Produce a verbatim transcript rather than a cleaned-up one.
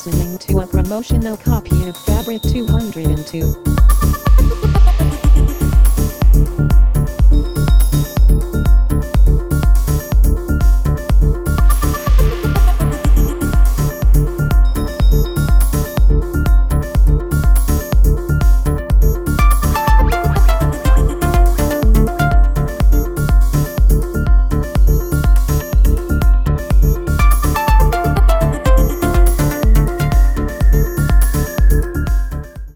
listening to a promotional copy of Fabric two hundred two.